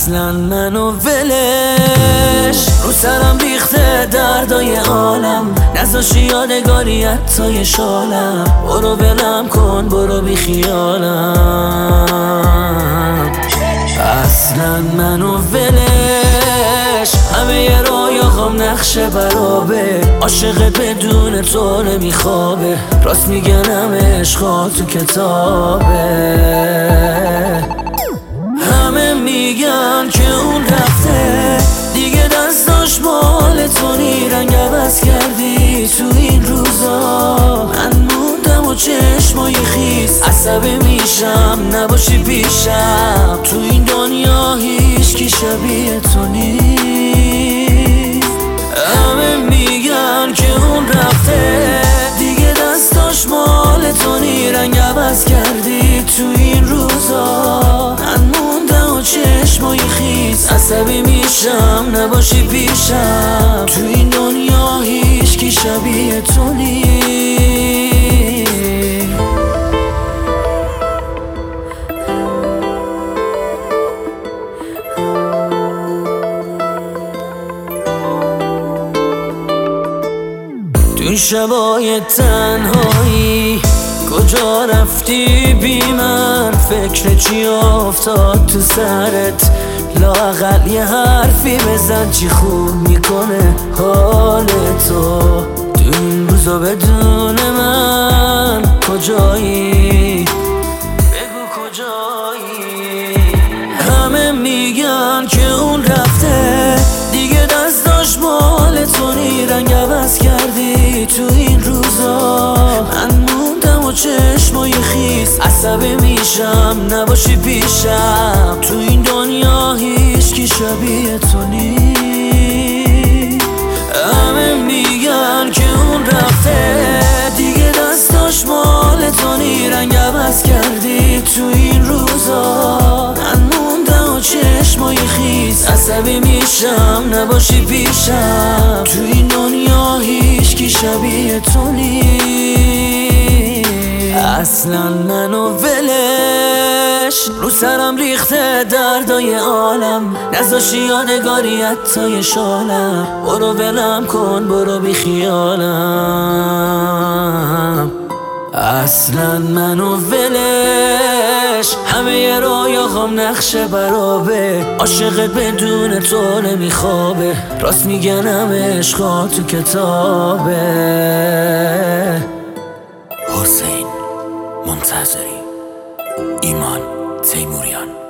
اصلا منو ولش رو سرم ریخته دردای عالم، نذاشی یادگاری حتی شالم. برو ولم کن برو بی خیالم. اصلا منو ولش همه رویاهام نقشه برابه، عاشقت بدون تو نمیخوابه. راست میگنم عشقا تو کتابه. همه میگن که اون رفته دیگه، دستاش مال تو نی. رنگ عوض کردی تو این روزا، من موندم و چشمای خیس. عصبی میشم نباشی پیشم، تو این دنیا هیچ کی شبیه تو نیست. همه میگن که اون رفته دیگه، دستاش مال تو نی. رنگ عوض کردی تو این روزا، من موندم و چشمای خیس. عصبی میشم نباشی پیشم، تو این دنیا هیچ کی شبیه تو نیست. تو این شبای تنهایی کجا رفتی بی من؟ فکر چی افتاد تو سرت؟ لااقل یه حرفی بزن، چی خوب میکنه حال تو؟ تو این روزا بدون من کجایی؟ بگو کجایی؟ همه میگن که اون رفته دیگه، دستاش مال تو نی. رنگ عوض کردی تو این روزا، من موندم و چشمای خیس. عصبی میشم نباشی پیشم، تو این دنیا هیچ کی شبیه تو نیست. همه میگن که اون رفته دیگه، دستاش مال تو نی. رنگ عوض کردی تو این روزا، من موندم و چشمای خیس. عصبی میشم نباشی پیشم، تو این دنیا هیچ کی شبیه تو نیست. اصلا منو ولش رو سرم ریخته دردای عالم، نذاشی یادگاری حتی شالم. برو ولم کن برو بی خیالم. اصلا منو ولش همه رویاهام نقشه برابه، عاشقت بدون تو نمیخوابه. راست میگنم عشقا تو کتابه. حسین منتظری، ایمان تیموریان.